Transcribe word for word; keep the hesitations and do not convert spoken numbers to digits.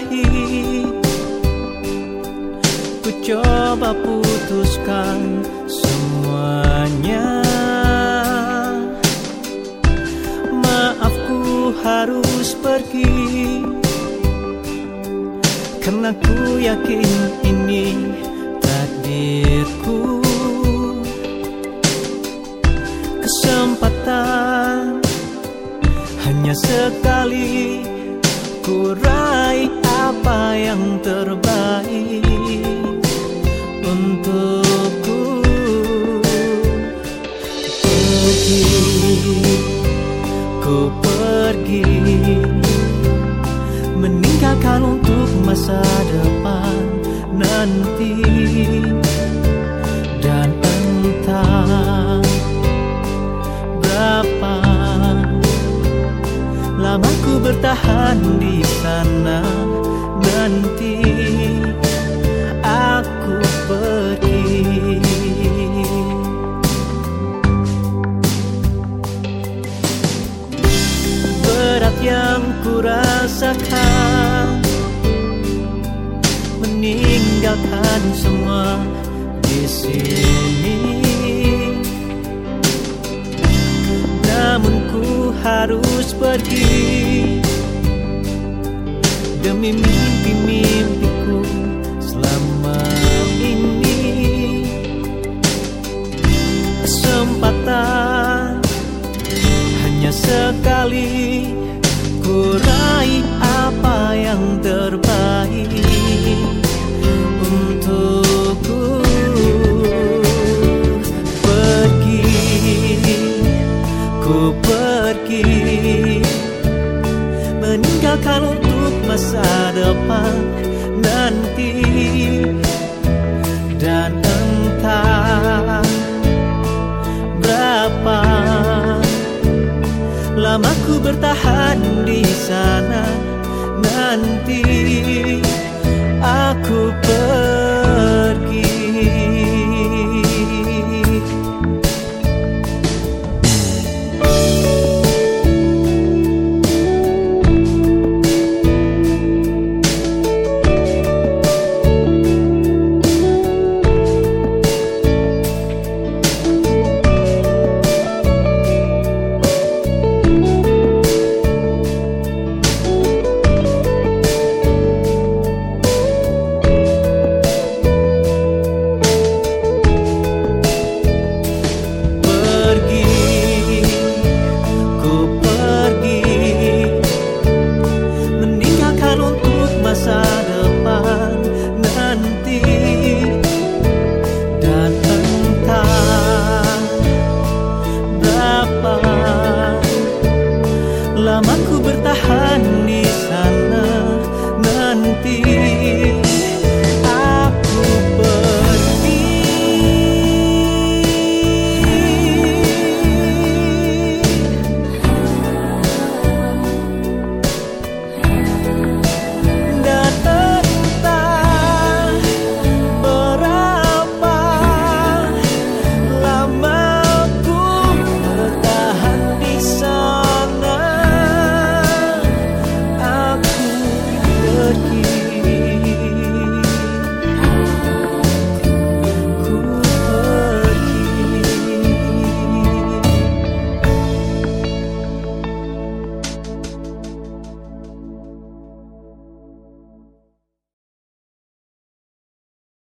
berakhir. Ku coba putuskan semuanya. Maaf, ku harus pergi, karena ku yakin ini takdirku. Kesempatan hanya sekali, ku raih apa yang terbaik untukku. Pergi, ku pergi, meninggalkan untuk masa depan nanti. Dan entah berapa lama ku bertahan di sana, nanti aku pergi. Berat yang ku rasakan, meninggalkan semua di sini. Namun ku harus pergi demi mimpi-mimpiku selama ini. Kesempatan hanya sekali, ku raih apa yang terbaik untukku. Pergi, ku pergi, meninggalkan untuk masa depan nanti. Dan entah berapa lama ku bertahan di sana nanti.